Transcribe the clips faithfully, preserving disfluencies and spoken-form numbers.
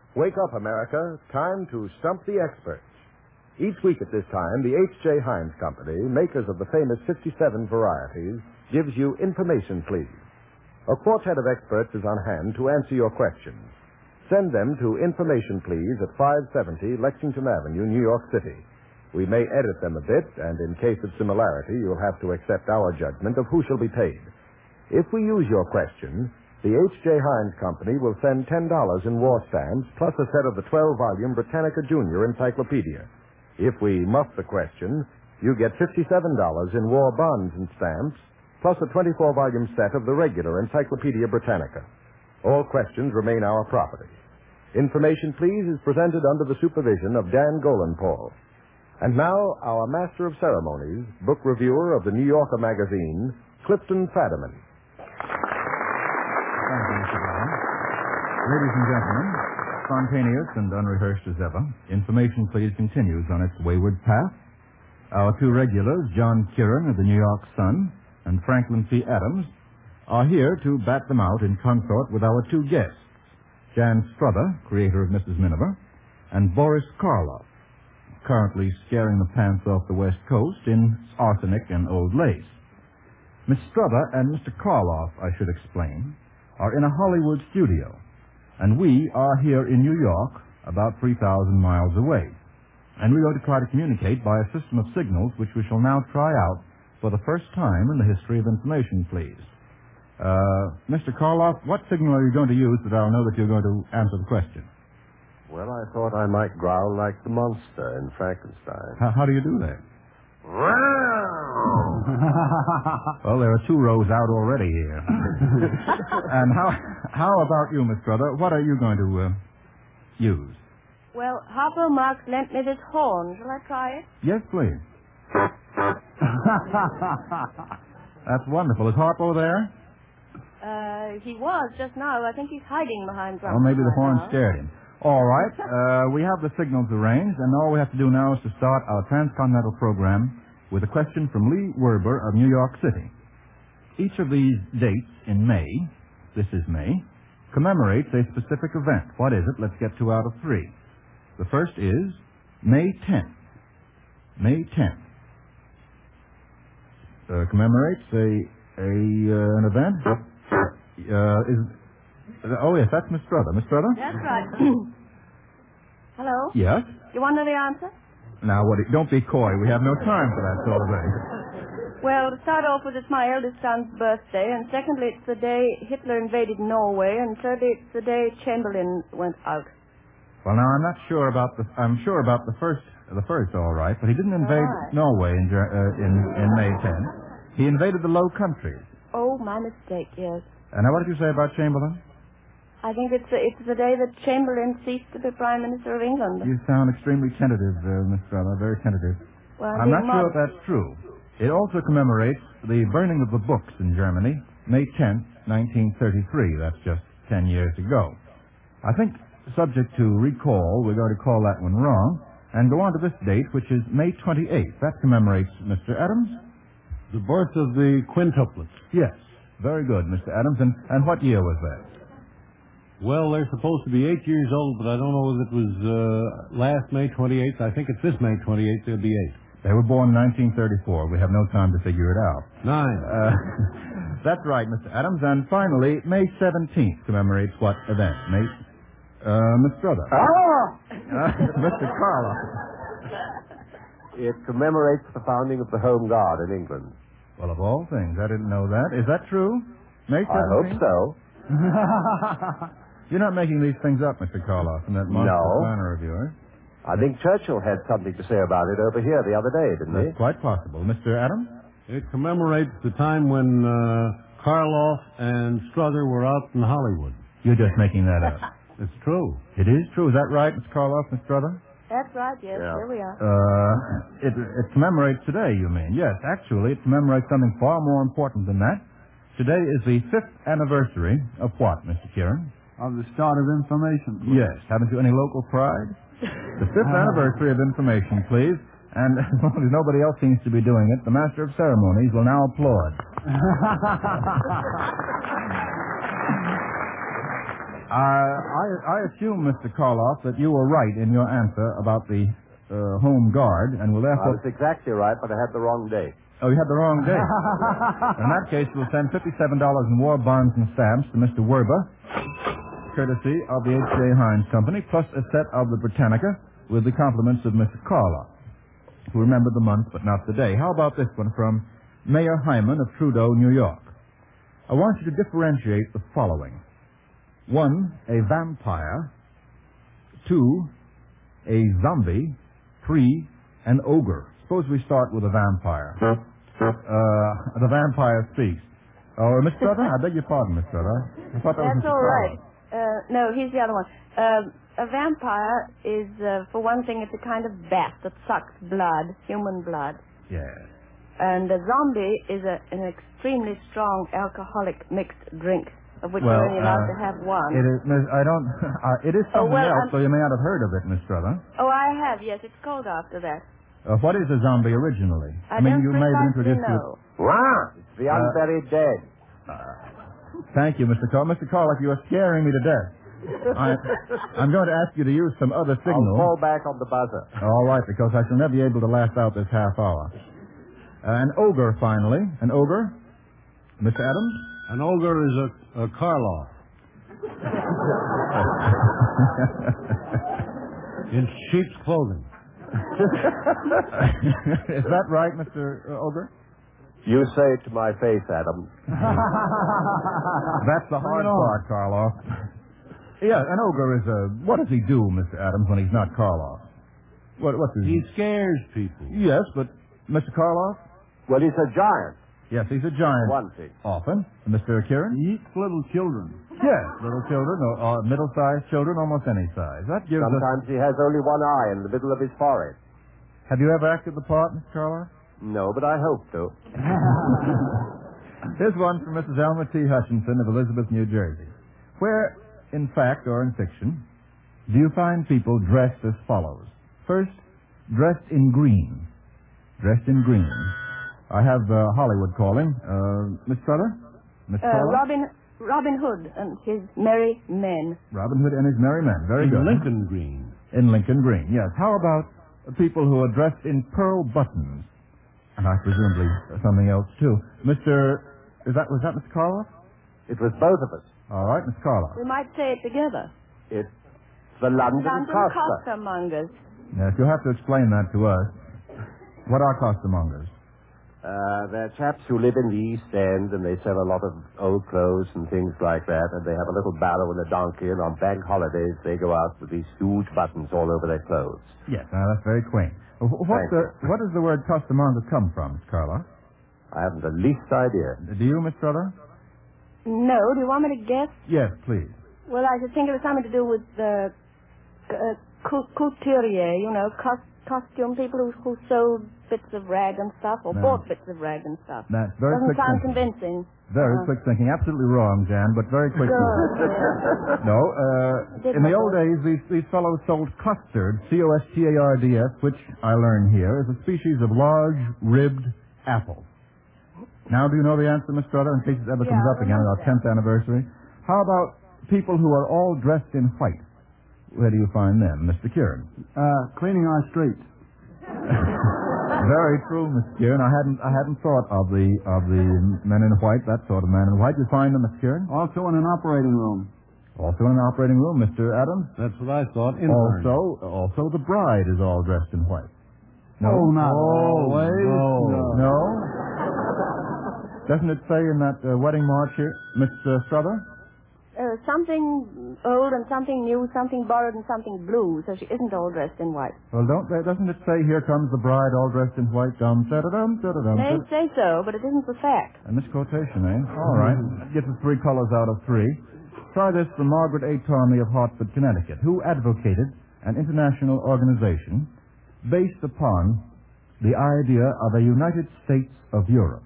Wake up, America. Time to stump the experts. Each week at this time, the H J. Heinz Company, makers of the famous fifty-seven varieties, gives you Information Please. A quartet of experts is on hand to answer your questions. Send them to Information Please at five seventy Lexington Avenue, New York City. We may edit them a bit, and in case of similarity, you'll have to accept our judgment of who shall be paid. If we use your question, the H J. Heinz Company will send ten dollars in war stamps plus a set of the twelve-volume Britannica Junior Encyclopedia. If we muff the question, you get fifty-seven dollars in war bonds and stamps plus a twenty-four volume set of the regular Encyclopedia Britannica. All questions remain our property. Information Please is presented under the supervision of Dan Golenpaul. And now, our Master of Ceremonies, book reviewer of the New Yorker magazine, Clifton Fadiman. Thank you, Mister Brown. Ladies and gentlemen, spontaneous and unrehearsed as ever, Information Please continues on its wayward path. Our two regulars, John Kieran of the New York Sun and Franklin C. Adams, are here to bat them out in consort with our two guests, Jan Struther, creator of Missus Miniver, and Boris Karloff, currently scaring the pants off the West Coast in arsenic and old lace. Miss Struther and Mister Karloff, I should explain, are in a Hollywood studio, and we are here in New York, about three thousand miles away. And we're going to try to communicate by a system of signals which we shall now try out for the first time in the history of Information Please. Uh, Mister Karloff, what signal are you going to use that I'll know that you're going to answer the question? Well, I thought I might growl like the monster in Frankenstein. How, how do you do that? Well, there are two rows out already here. And how how about you, Miss Struther? What are you going to uh, use? Well, Harpo Marx lent me this horn. Shall I try it? Yes, please. That's wonderful. Is Harpo there? Uh, he was just now. I think he's hiding behind something. Well, maybe the right horn now. scared him. All right. Uh, we have the signals arranged, and all we have to do now is to start our transcontinental program with a question from Lee Werber of New York City. Each of these dates in May, this is May, commemorates a specific event. What is it? Let's get two out of three. The first is May tenth. May tenth. Uh, commemorates a, a uh, an event. Uh, is oh yes, that's Miss Struther. Miss Struther? That's right. Hello? Yes. You want to know the answer? Now, what? Don't be coy. We have no time for that sort of thing. Well, to start off with, it's my eldest son's birthday, and secondly, it's the day Hitler invaded Norway, and thirdly, it's the day Chamberlain went out. Well, now I'm not sure about the. I'm sure about the first. The first, all right, but he didn't invade right. Norway in, uh, in in May tenth. He invaded the Low Countries. Oh, my mistake. Yes. And now, what did you say about Chamberlain? I think it's the, it's the day that Chamberlain ceased to be Prime Minister of England. You sound extremely tentative, uh, Miss Struther, very tentative. Well, I'm not sure modest. if that's true. It also commemorates the burning of the books in Germany, May tenth, nineteen thirty-three. That's just ten years ago. I think, subject to recall, we're going to call that one wrong, and go on to this date, which is May twenty-eighth. That commemorates, Mister Adams? The birth of the quintuplets. Yes. Very good, Mister Adams. And, and what year was that? Well, they're supposed to be eight years old, but I don't know if it was uh, last May twenty-eighth. I think it's this May twenty-eighth they'll be eight. They were born in nineteen thirty-four. We have no time to figure it out. Nine. Uh, that's right, Mister Adams. And finally, May seventeenth commemorates what event? May... Uh, Miss Struther. Ah! Uh, Mister Karloff. It commemorates the founding of the Home Guard in England. Well, of all things, I didn't know that. Is that true? May seventeenth? I hope so. You're not making these things up, Mister Karloff, in that monster No. manner of yours. I think Churchill had something to say about it over here the other day, didn't That's quite possible. Mister Adams? It commemorates the time when uh, Karloff and Struther were out in Hollywood. You're just making that up. It's true. It is true. Is that right, Mister Karloff, Miss Struther? That's right, yes. Yeah. Here we are. Uh, it, it commemorates today, you mean? Yes, actually, it commemorates something far more important than that. Today is the fifth anniversary of what, Mister Kieran? Of the start of Information. Yes. Haven't you any local pride? The fifth anniversary of Information, please. And as long as nobody else seems to be doing it, the Master of Ceremonies will now applaud. I, I assume, Mister Karloff, that you were right in your answer about the uh, Home Guard, and will I therefore... was exactly right, but I had the wrong date. Oh, you had the wrong date. In that case, we'll send fifty-seven dollars in war bonds and stamps to Mister Werber, courtesy of the H J. Heinz Company, plus a set of the Britannica with the compliments of Mister Karloff, who remembered the month but not the day. How about this one from Mayor Hyman of Trudeau, New York? I want you to differentiate the following. One, a vampire. Two, a zombie. Three, an ogre. Suppose we start with a vampire. Uh, the vampire speaks. Oh, Miss Struther? I beg your pardon, Miss Struther. I thought that was That's Mister all right. Karloff. Uh, no, he's the other one. Um, a vampire is, uh, for one thing, it's a kind of bat that sucks blood, human blood. Yes. And a zombie is a, an extremely strong alcoholic mixed drink, of which Well, you're only allowed uh, to have one. It is, Miss, I don't, uh, it is Oh, something well, else, I'm- so you may not have heard of it, Miss Struther. Oh, I have, yes. It's called after that. Uh, what is a zombie originally? I, mean, don't you may have been precisely introduced to it. know. Rah! It's the Uh, unburied dead. Thank you, Mister Call. Mister Carlock, you are scaring me to death. I, I'm going to ask you to use some other signal. I'll fall back on the buzzer. All right, because I shall never be able to last out this half hour. Uh, an ogre, finally. An ogre? Mister Adams? An ogre is a, a Karloff. In sheep's clothing. Is that right, Mister Ogre? You say it to my face, Adam. That's the hard part, Karloff. Yeah, an ogre is a... What does he do, Mister Adams, when he's not Karloff? What, what's his... He scares people. Yes, but Mister Karloff? Well, he's a giant. Yes, he's a giant. One thing. Often. And Mister Kieran? He eats little children. Yes, little children, or, or middle-sized children, almost any size. That gives us... Sometimes he has only one eye in the middle of his forehead. Have you ever acted the part, Mister Karloff? No, but I hope to. Here's one from Missus Elmer T. Hutchinson of Elizabeth, New Jersey. Where, in fact or in fiction, do you find people dressed as follows? First, dressed in green. Dressed in green. I have uh, Hollywood calling. Uh, Miss Strutter? Miss Uh, Strutter? Robin Robin Hood and his merry men. Robin Hood and his merry men. Very In good. Lincoln Green. In Lincoln Green, yes. How about people who are dressed in pearl buttons? And I presumably something else, too. Mister Is that, was that Mister Karloff? It was both of us. All right, Miss Karloff. We might say it together. It's the London, London Costa. costermongers. Yes, you'll have to explain that to us. What are costermongers? Uh, they're chaps who live in the East End, and they sell a lot of old clothes and things like that, and they have a little barrow and a donkey, and on bank holidays they go out with these huge buttons all over their clothes. Yes, now that's very quaint. Wh- What, Thank the, what does the word costermonger come from, Miss Karloff? I haven't the least idea. Do you, Miss Struther? No, do you want me to guess? Yes, please. Well, I should think it was something to do with the uh, cou- couturier, you know, cos- costume people who, who sold bits of rag and stuff, or No. bought bits of rag and stuff. That's very Doesn't quick sound thinking. convincing. Very Uh-huh. quick thinking. Absolutely wrong, Jan, but very quick Good. thinking. No, uh, Did in the my old best. days, these, these fellows sold custard, C O S T A R D S, which I learn here is a species of large, ribbed apple. Now, do you know the answer, Miss Struther, in case it ever Yeah, comes I up again at our remember tenth anniversary? How about people who are all dressed in white? Where do you find them, Mister Kieran? Uh, cleaning our streets. Very true, Miss Kieran. I hadn't I hadn't thought of the of the men in white, that sort of man in white. You find them, Miss Kieran? Also in an operating room. Also in an operating room, Mister Adams. That's what I thought. Intern. Also, also the bride is all dressed in white. No, Oh, not Oh, always. No. No. No? Doesn't it say in that uh, wedding march here, Miss uh, Struther? Uh, something old and something new, something borrowed and something blue, so she isn't all dressed in white. Well, don't they, doesn't it say here comes the bride all dressed in white? Dum da da dum da da dum. They say so, but it isn't the fact. A misquotation, eh? All right. That gets us three colors out of three. Try this from Margaret A. Tormey of Hartford, Connecticut, who advocated an international organization based upon the idea of a United States of Europe.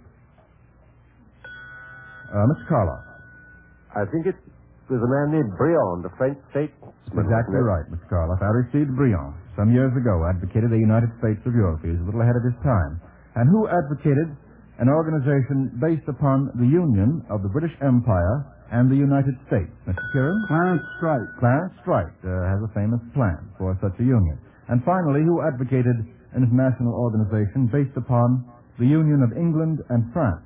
Uh, Mister Karloff. I think it was a man named Briand, the French statesman. Exactly wasn't it? right, Mister Karloff. Aristide Briand, some years ago, advocated a United States of Europe. He was a little ahead of his time. And who advocated an organization based upon the union of the British Empire and the United States. Mister Kieran? Clarence Strike. Clarence Strike uh, has a famous plan for such a union. And finally, who advocated an international organization based upon the union of England and France?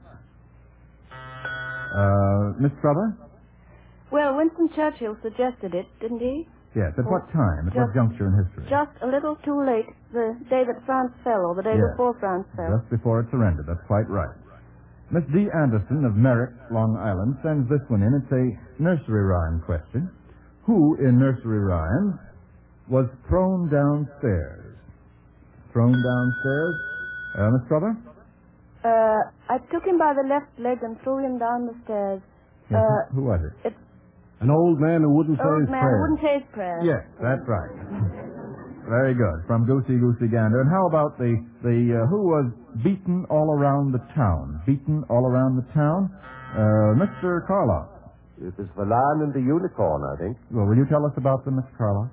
Uh, Miss Strother? Well, Winston Churchill suggested it, didn't he? Yes. At what time? At what Just- juncture in history? Just a little too late, the day that France fell, or the day Yes. before France fell. Just before it surrendered. That's quite right. Miss D. Anderson of Merrick, Long Island, sends this one in. It's a nursery rhyme question. Who in nursery rhymes was thrown downstairs? Thrown downstairs? Uh, Miss Strother? Uh, I took him by the left leg and threw him down the stairs. Yes, Uh, who was it? It's An old man who wouldn't say old his man who prayers. wouldn't say his prayer. Yes, that's right. Very good. From Goosey Goosey Gander. And how about the, the uh, who was beaten all around the town? Beaten all around the town? Uh, Mister Carlock. It is the Lion and the Unicorn, I think. Well, will you tell us about them, Mister Carlock?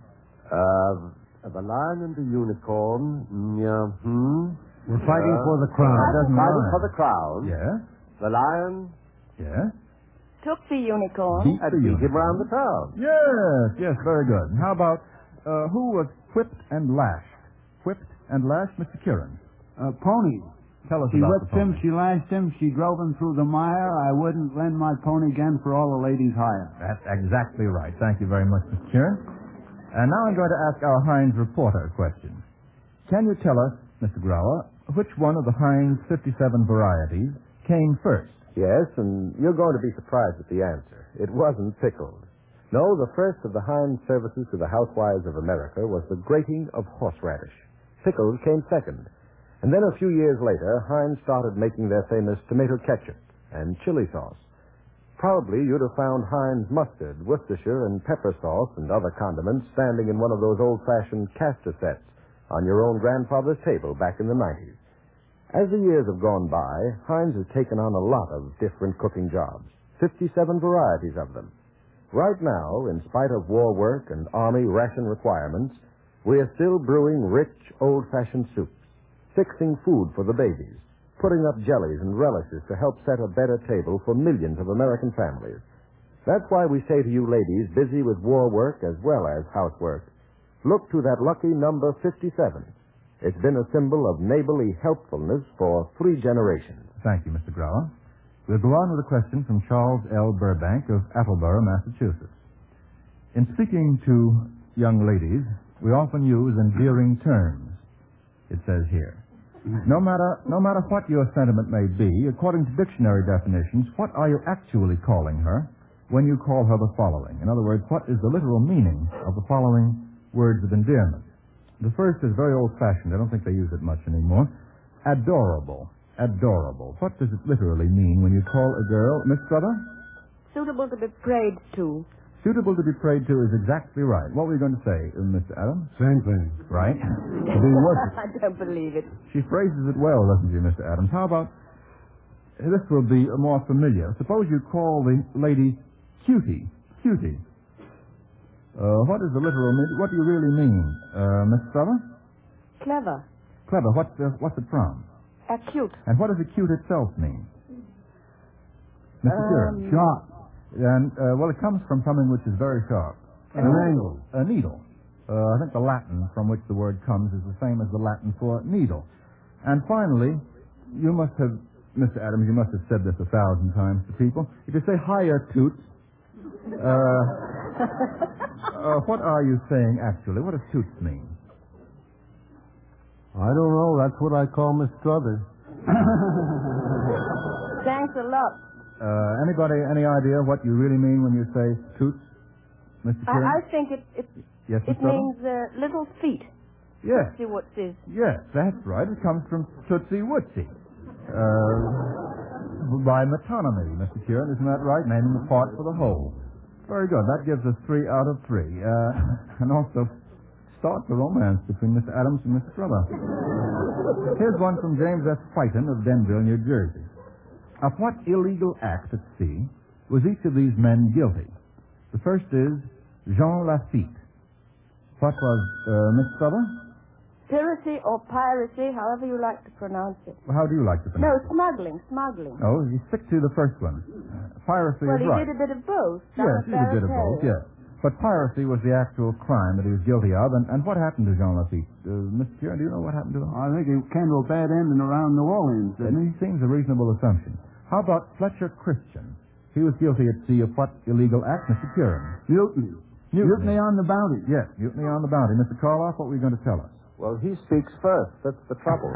Uh, the Lion and the Unicorn. mm, Yeah, hmm. We're fighting Uh, for the crown. That doesn't Fighting rhyme. for the crown. Yes, The Lion yes. Took the unicorn. Beat and the beat him unicorn. round the town. Yes, yes, very good. And how about uh, who was whipped and lashed? Whipped and lashed, Mister Kieran. Uh, pony. Tell us She about whipped the him, pony. she lashed him, she drove him through the mire. I wouldn't lend my pony again for all the ladies' hire. That's exactly right. Thank you very much, Mister Kieran. And now I'm going to ask our Heinz reporter a question. Can you tell us, Mister Grauer, which one of the Heinz fifty-seven varieties came first? Yes, and you're going to be surprised at the answer. It wasn't pickled. No, the first of the Heinz services to the housewives of America was the grating of horseradish. Pickles came second. And then a few years later, Heinz started making their famous tomato ketchup and chili sauce. Probably you'd have found Heinz mustard, Worcestershire, and pepper sauce and other condiments standing in one of those old-fashioned caster sets on your own grandfather's table back in the nineties. As the years have gone by, Heinz has taken on a lot of different cooking jobs, fifty-seven varieties of them. Right now, in spite of war work and Army ration requirements, we are still brewing rich, old-fashioned soups, fixing food for the babies, putting up jellies and relishes to help set a better table for millions of American families. That's why we say to you ladies busy with war work as well as housework, look to that lucky number fifty-seven. It's been a symbol of neighborly helpfulness for three generations. Thank you, Mister Grauer. We'll go on with a question from Charles L. Burbank of Attleboro, Massachusetts. In speaking to young ladies, we often use endearing terms, it says here. No matter, no matter what your sentiment may be, according to dictionary definitions, what are you actually calling her when you call her the following? In other words, what is the literal meaning of the following words of endearment? The first is very old-fashioned. I don't think they use it much anymore. Adorable. Adorable. What does it literally mean when you call a girl, Miss Strother? Suitable to be prayed to. Suitable to be prayed to is exactly right. What were you going to say, uh, Mister Adams? Same thing. Right. To be worshipped. I don't believe it. She phrases it well, doesn't she, Mister Adams? How about, this will be more familiar. Suppose you call the lady Cutie. Cutie. Uh, what is the literal meaning? What do you really mean, uh, Miss Strother? Clever. Clever. What's, uh, what's it from? Acute. And what does acute itself mean? Mister Um, Kieran. Sharp. And, uh, well, it comes from something which is very sharp. An An angle. A needle. Uh, I think the Latin from which the word comes is the same as the Latin for needle. And finally, you must have, Mister Adams, you must have said this a thousand times to people. If you say higher toots, uh, uh, what are you saying actually? What does toots mean? I don't know. That's what I call Miss Struthers. Thanks a lot. Uh, anybody, any idea what you really mean when you say toots, Mister Kieran? I, I think it it, yes, it Miss Strother? means uh, little feet. Yes. See what it is. Yes, that's right. It comes from Tootsie Wootsie. Uh, by metonymy, Mister Kieran, isn't that right? Naming the part for the whole. Very good. That gives us three out of three. Uh, and also starts a romance between Mister Adams and Mister Strother. Here's one from James S. Whiten of Denville, New Jersey. Of what illegal act at sea was each of these men guilty? The first is Jean Lafitte. What was uh, Miss Strother? Piracy or piracy, however you like to pronounce it. Well, how do you like to No, pronounce it? smuggling, smuggling. Oh, you stick to the first one. Uh, piracy Well, is he right. did a bit of both. Yes, he did a bit of both, yes. But piracy was the actual crime that he was guilty of. And, and what happened to Jean Lafitte? Uh, Mister Kieran, do you know what happened to him? I think he came to a bad ending around New Orleans, didn't he? It seems a reasonable assumption. How about Fletcher Christian? He was guilty at sea of what illegal act, Mister Kieran? Mutiny. Mutiny. Mutiny on the Bounty. Yes, mutiny on the Bounty. Mister Karloff, what were you going to tell us? Well, he speaks first. That's the trouble.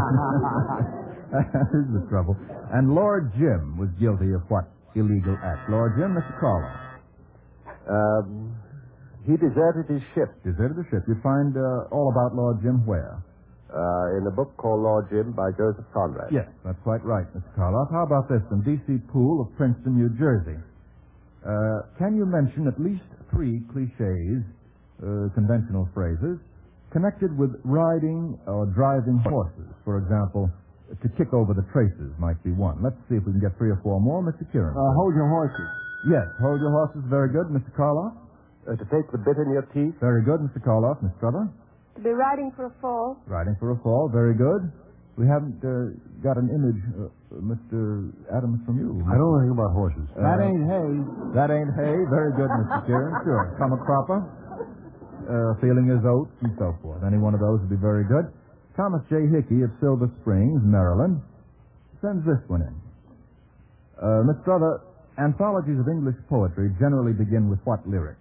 That is the trouble. And Lord Jim was guilty of what illegal act? Lord Jim, Mister Karloff. Um, he deserted his ship Deserted the ship. You find uh, all about Lord Jim where? uh, in a book called Lord Jim by Joseph Conrad. Yes, that's quite right, Mister Karloff. How about this one? D C Poole of Princeton, New Jersey. Uh, can you mention at least three cliches, uh, conventional phrases, connected with riding or driving horses? For example, to kick over the traces might be one. Let's see if we can get three or four more. Mister Kieran. Uh, hold your horses. Yes, hold your horses. Very good, Mister Karloff. Uh, to take the bit in your teeth. Very good, Mister Karloff. Miss Struther. To be riding for a fall. Riding for a fall. Very good. We haven't uh, got an image, uh, Mister Adams, from you. I don't know anything about horses. Uh, That ain't hay. That ain't hay. Very good, Mister Kieran. Sure. Come a cropper. Uh, feeling his oats and so forth. Any one of those would be very good. Thomas J. Hickey of Silver Springs, Maryland, sends this one in. Uh, Miss Struther, anthologies of English poetry generally begin with what lyric?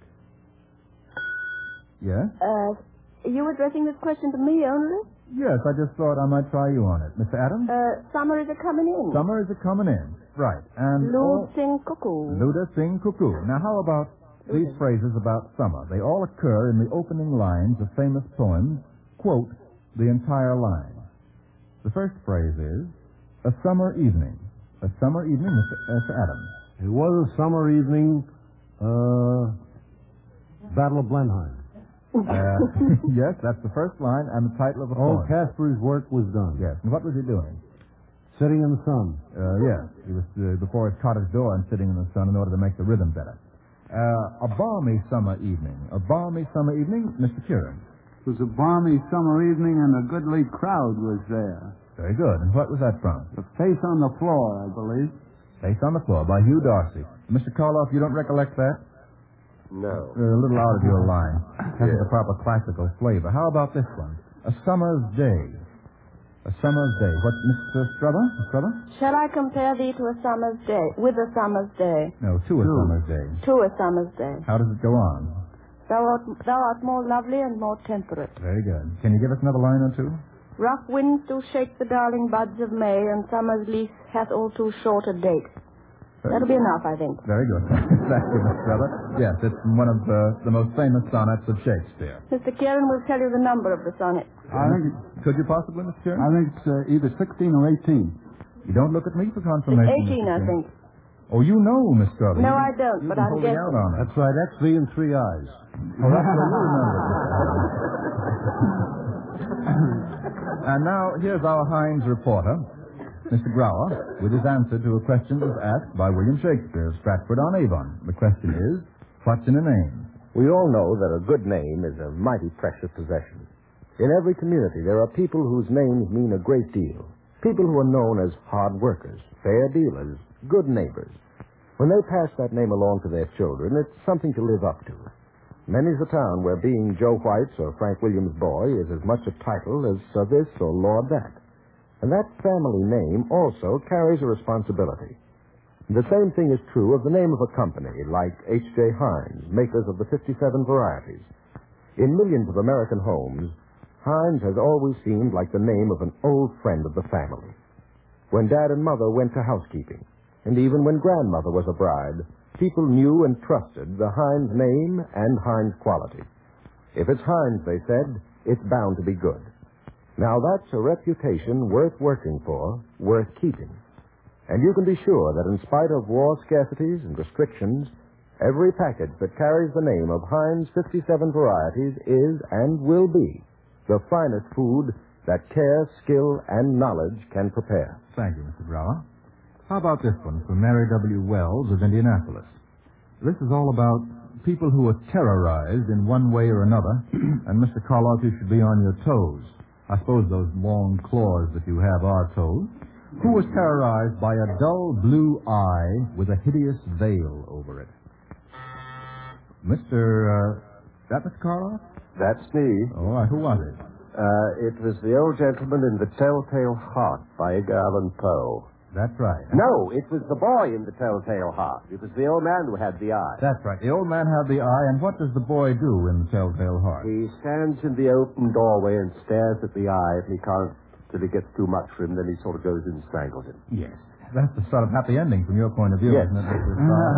Yes? Uh, you addressing this question to me only? Yes, I just thought I might try you on it. Mister Adams? Uh, summer is a coming in. Summer is a coming in. Right. And all... Lord sing cuckoo. Luda sing cuckoo. Now, how about these phrases about summer? They all occur in the opening lines of famous poems. Quote the entire line. The first phrase is, a summer evening. A summer evening, Mister Mister Adams. It was a summer evening, uh, Battle of Blenheim. Uh, yes, that's the first line and the title of the Oh, poem. Casper's work was done. Yes. And what was he doing? Sitting in the sun. Uh, yes. He was uh, before his cottage door and sitting in the sun in order to make the rhythm better. Uh, a balmy summer evening. A balmy summer evening, Mister Kieran. It was a balmy summer evening and a goodly crowd was there. Very good. And what was that from? The Face on the Floor, I believe. Face on the Floor by Hugh Darcy. Mister Karloff, you don't recollect that? No. Uh, a little out of your line. Hasn't Yeah. the proper classical flavor. How about this one? A summer's day. A summer's day. What, Mister Struther? Mister Struther? Shall I compare thee to a summer's day? With a summer's day. No, to a To. summer's day. To a summer's day. How does it go on? Thou art, thou art more lovely and more temperate. Very good. Can you give us another line or two? Rough winds do shake the darling buds of May, and summer's lease hath all too short a date. That'll be enough, I think. Very good. Thank you, Mister Struther. Yes, it's one of uh, the most famous sonnets of Shakespeare. Mister Kieran will tell you the number of the sonnet. I think it, Could you possibly, Mister Kieran? I think it's uh, either sixteen or eighteen. You don't look at me for It's confirmation. eighteen, Mister I Kieran. think. Oh, you know, Miss Struther. No, You- I don't, you've but been I'm holding guessing. out on it. That's right. X V and three eyes. Oh, that's what you remember. And now, here's our Heinz reporter, Mister Brower, with his answer to a question that was asked by William Shakespeare of Stratford-on-Avon. The question is, what's in a name? We all know that a good name is a mighty precious possession. In every community, there are people whose names mean a great deal. People who are known as hard workers, fair dealers, good neighbors. When they pass that name along to their children, it's something to live up to. Many's the town where being Joe White's or Frank Williams' boy is as much a title as Sir this or Lord that. And that family name also carries a responsibility. The same thing is true of the name of a company like H J Heinz, makers of the fifty-seven varieties. In millions of American homes, Heinz has always seemed like the name of an old friend of the family. When Dad and Mother went to housekeeping, and even when Grandmother was a bride, people knew and trusted the Heinz name and Heinz quality. If it's Heinz, they said, it's bound to be good. Now that's a reputation worth working for, worth keeping. And you can be sure that in spite of war scarcities and restrictions, every package that carries the name of Heinz fifty-seven varieties is and will be the finest food that care, skill, and knowledge can prepare. Thank you, Mister Brower. How about this one from Mary W. Wells of Indianapolis? This is all about people who are terrorized in one way or another, and Mister Karloff, you should be on your toes. I suppose those long claws that you have are toes, who was terrorized by a dull blue eye with a hideous veil over it. Mister, uh, is that Mister Karloff? That's me. All right, who was it? Uh, it was the old gentleman in The Telltale Heart by Edgar Allan Poe. That's right. No, it was the boy in The Telltale Heart. It was the old man who had the eye. That's right. The old man had the eye, and what does the boy do in The Telltale Heart? He stands in the open doorway and stares at the eye, and he can't, till it gets too much for him, then he sort of goes in and strangles him. Yes. That's the sort of happy ending from your point of view, Yes. isn't it, Mister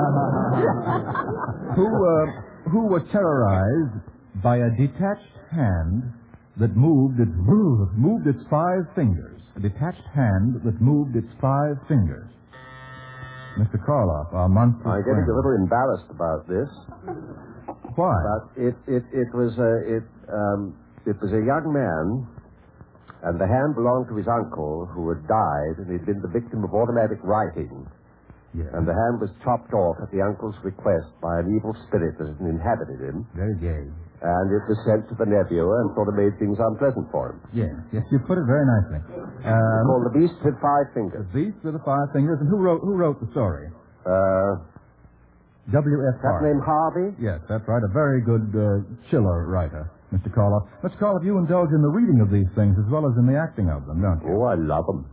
who, uh, who was terrorized by a detached hand that moved its, moved its five fingers. A detached hand that moved its five fingers. Mister Karloff, our monster I'm friend. getting a little embarrassed about this. Why? But it, it, it was a, it, um, it was a young man, and the hand belonged to his uncle who had died, and he'd been the victim of automatic writing. Yes. And the hand was chopped off at the uncle's request by an evil spirit that had inhabited him. Very gay. And it was sent to the nephew and sort of made things unpleasant for him. Yes, yes, you put it very nicely. Um, Called The Beast with Five the Fingers. Beast with the Five Fingers, and who wrote who wrote the story? Uh, W F that Harvey. name Harvey? Yes, that's right. A very good uh, chiller writer, Mister Karloff. Mister Karloff, you indulge in the reading of these things as well as in the acting of them, don't you? Oh, I love them.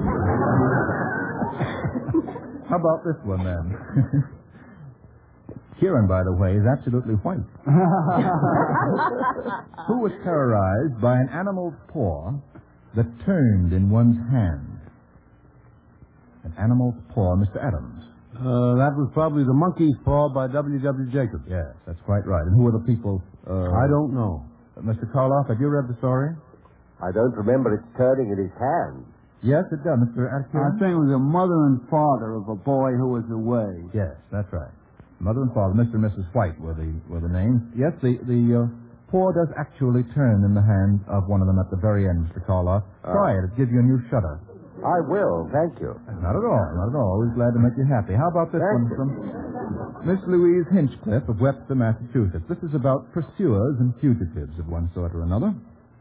How about this one, then? Kieran, by the way, is absolutely white. Who was terrorized by an animal's paw that turned in one's hand? An animal's paw, Mister Adams. Uh, that was probably The Monkey's Paw by W W Jacobs. Yes, that's quite right. And who were the people? Uh, I don't know. Mister Karloff, have you read the story? I don't remember it turning in his hand. Yes, it does, Mister I Atkinson. think it was the mother and father of a boy who was away. Yes, that's right. Mother and father, Mister and Missus White were the were the names. Yes, the the uh, paw does actually turn in the hand of one of them at the very end, Mister Karloff. Uh. Try it; it gives you a new shudder. I will, thank you. Not at all, not at all. Always glad to make you happy. How about this Thank one you. from Miss Louise Hinchcliffe of Webster, Massachusetts? This is about pursuers and fugitives of one sort or another.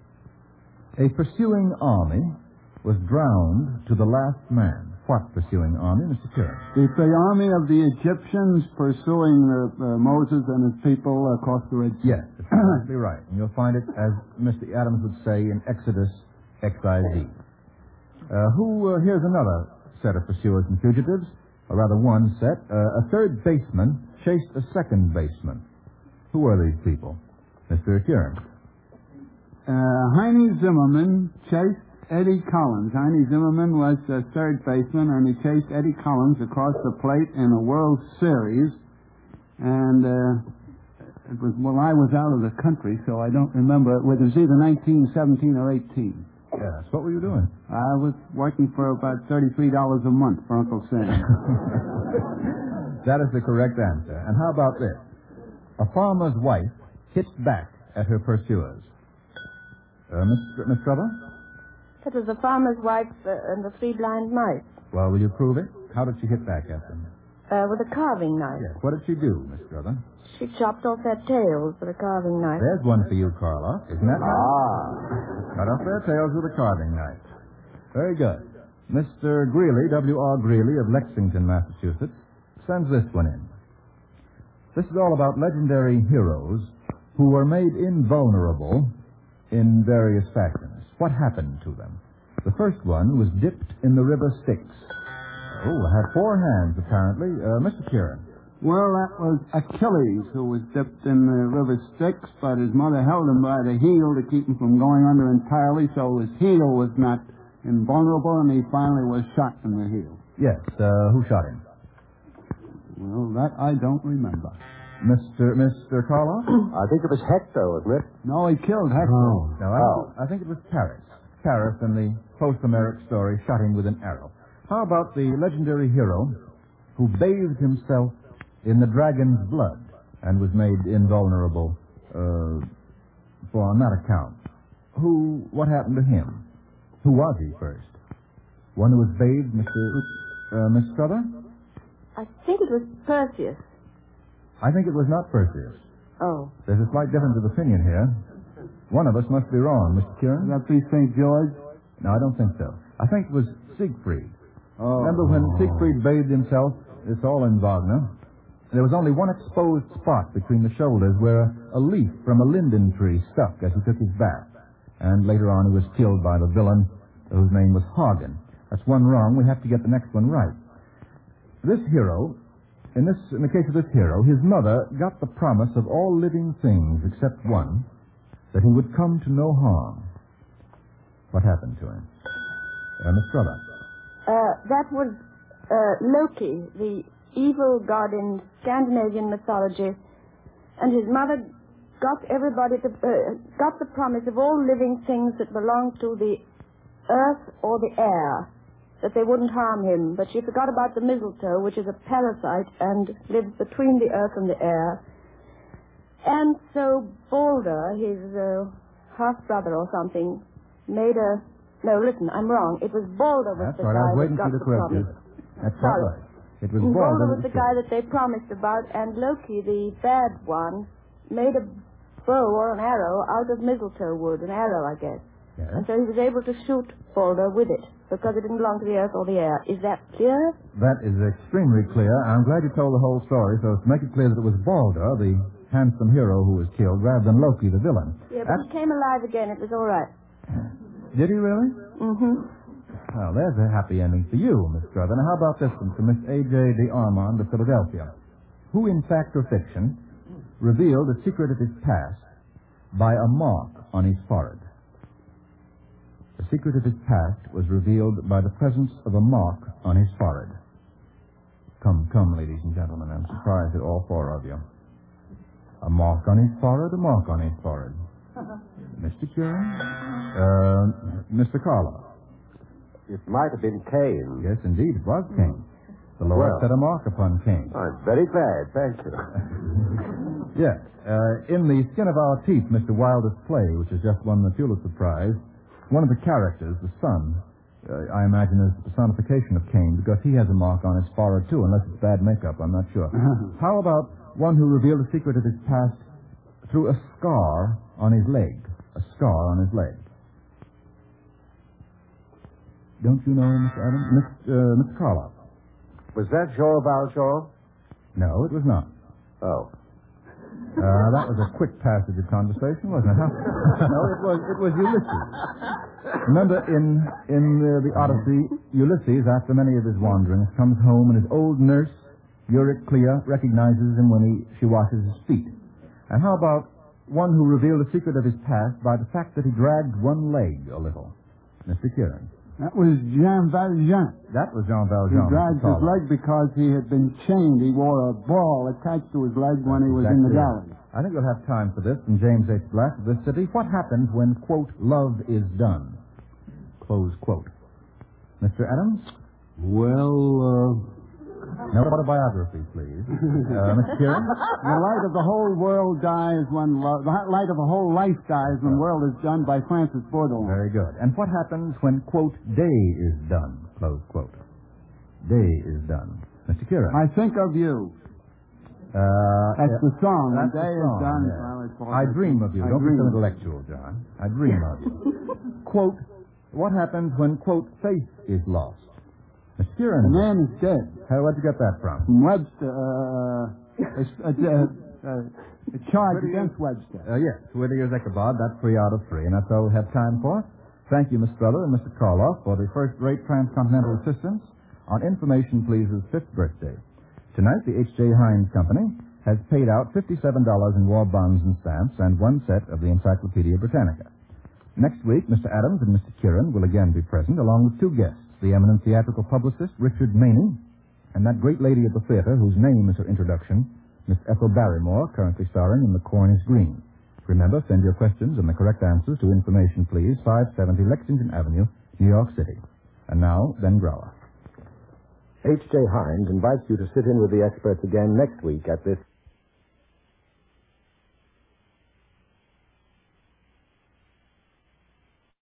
A pursuing army was drowned to the last man. What pursuing army, Mister Curran? The, the army of the Egyptians pursuing uh, uh, Moses and his people across the Red Sea. Yes, that's exactly right. And you'll find it, as Mister Adams would say, in Exodus X I Z. Uh, who, uh, here's another set of pursuers and fugitives, or rather one set. Uh, a third baseman chased a second baseman. Who are these people? Mister Curran. Uh, Heine Zimmerman chased Eddie Collins. Heine Zimmerman was the third baseman, and he chased Eddie Collins across the plate in a World Series. And uh, it was well, I was out of the country, so I don't remember. It was either nineteen, seventeen, or eighteen. Yes. What were you doing? I was working for about thirty-three dollars a month for Uncle Sam. That is the correct answer. And how about this? A farmer's wife hit back at her pursuers. Uh, Miss, Miss Trevor? That was the farmer's wife uh, and the three blind mice. Well, will you prove it? How did she hit back at them? Uh, with a carving knife. Yes. What did she do, Miss Trevor? She chopped off their tails with a carving knife. There's one for you, Karloff. Isn't that right? Ah. Cut off their tails with a carving knife. Very good. Mister Greeley, W R Greeley of Lexington, Massachusetts, sends this one in. This is all about legendary heroes who were made invulnerable in various fashions. What happened to them? The first one was dipped in the river Styx. Oh, had four hands, apparently. Uh, Mister Kieran. Well, that was Achilles who was dipped in the river Styx, but his mother held him by the heel to keep him from going under entirely, so his heel was not invulnerable, and he finally was shot in the heel. Yes, uh, who shot him? Well, that I don't remember. Mister Mister Karloff? I think it was Hector, wasn't it? No, he killed Hector. Oh. No, I, I think it was Paris. Paris in the post-Homeric story shot him with an arrow. How about the legendary hero who bathed himself in the dragon's blood and was made invulnerable uh, for on that account? Who, what happened to him? Who was he first? One who was bathed, Mister Uh, Miss Struther? I think it was Perseus. I think it was not Perseus. Oh. There's a slight difference of opinion here. One of us must be wrong, Mister Kieran. Would that be Saint George? No, I don't think so. I think it was Siegfried. Oh. Remember when Siegfried bathed himself? It's all in Wagner. There was only one exposed spot between the shoulders where a, a leaf from a linden tree stuck as he took his bath. And later on he was killed by the villain whose name was Hagen. That's one wrong. We have to get the next one right. This hero, in this, in the case of this hero, his mother got the promise of all living things except one, that he would come to no harm. What happened to him? Uh, Miss Strother. Uh, that was uh, Loki, the evil god in Scandinavian mythology, and his mother got everybody to, uh, got the promise of all living things that belonged to the earth or the air, that they wouldn't harm him. But she forgot about the mistletoe, which is a parasite and lives between the earth and the air. And so Balder, his uh, half-brother or something, made a... No, listen, I'm wrong. It was Balder was That's the right. guy I was waiting that for you got to the correct you. promise. That's Sorry. right. It was And Balder Balder was the guy that they promised about, and Loki, the bad one, made a bow or an arrow out of mistletoe wood, an arrow, I guess. Yes. And so he was able to shoot Balder with it, because it didn't belong to the earth or the air. Is that clear? That is extremely clear. I'm glad you told the whole story, so to make it clear that it was Balder, the handsome hero who was killed, rather than Loki, the villain. Yeah, but That's... he came alive again. It was all right. Did he really? Mm-hmm. Well, there's a happy ending for you, Miss Strother. Now, how about this one from Miss A J de Armand of Philadelphia, who, in fact or fiction, revealed the secret of his past by a mark on his forehead. The secret of his past was revealed by the presence of a mark on his forehead. Come, come, ladies and gentlemen, I'm surprised at all four of you. A mark on his forehead, a mark on his forehead. Mister Kieran? Uh, Mister Carlo. It might have been Cain. Yes, indeed, it was Cain. The Lord Well. set a mark upon Cain. I'm very glad, thank you. Yes. Uh, in The Skin of Our Teeth, Mister Wilder's play, which has just won the Pulitzer Prize, one of the characters, the son, uh, I imagine is the personification of Cain, because he has a mark on his forehead, too, unless it's bad makeup, I'm not sure. How about one who revealed the secret of his past through a scar on his leg? A scar on his leg. Don't you know, Mister Adams? Miss, uh, Mister Carloff? Was that Jean Valjean? No, it was not. Oh. Uh, that was a quick passage of conversation, wasn't it? Huh? No, it was it was Ulysses. Remember, in in uh, the Odyssey, Ulysses, after many of his wanderings, comes home and his old nurse, Euryclea, recognizes him when he she washes his feet. And how about one who revealed the secret of his past by the fact that he dragged one leg a little? Mister Kieran. That was Jean Valjean. That was Jean He Valjean. dragged Mister his Carloff. leg because he had been chained. He wore a ball attached to his leg when he was in the Exactly. gallery. I think we'll have time for this from James H. Black of this city. What happens when, quote, love is done? Close quote. Mister Adams? Well, uh, No autobiography, please. Uh, Mister Kieran? The light of the whole world dies when love... The light of a whole life dies when world is done by Francis Baudelaire. Very good. And what happens when, quote, day is done? Close quote. Day is done. Mister Kieran? I think of you. Uh, That's uh, the song. That's When day the is song, done... yeah. well, it's all- I dream of you. I Don't be dream. so intellectual, John. I dream of you. Quote, what happens when, quote, faith is lost? Mister Kieran? The man is dead. How, where'd you get that from? From Webster, uh, a, a, a, a charge against Webster. Uh, yes, Whittier's Ichabod. That's three out of three, and that's all we have time for. Thank you, Miss Strother and Mister Karloff, for the first-rate transcontinental assistance on Information Please's fifth birthday. Tonight, the H J. Heinz Company has paid out fifty-seven dollars in war bonds and stamps and one set of the Encyclopedia Britannica. Next week, Mister Adams and Mister Kieran will again be present, along with two guests, the eminent theatrical publicist Richard Maney, and that great lady at the theater whose name is her introduction, Miss Ethel Barrymore, currently starring in The Corn is Green. Remember, send your questions and the correct answers to Information Please, five seventy Lexington Avenue, New York City. And now, Ben Grower. H J. Heinz invites you to sit in with the experts again next week at this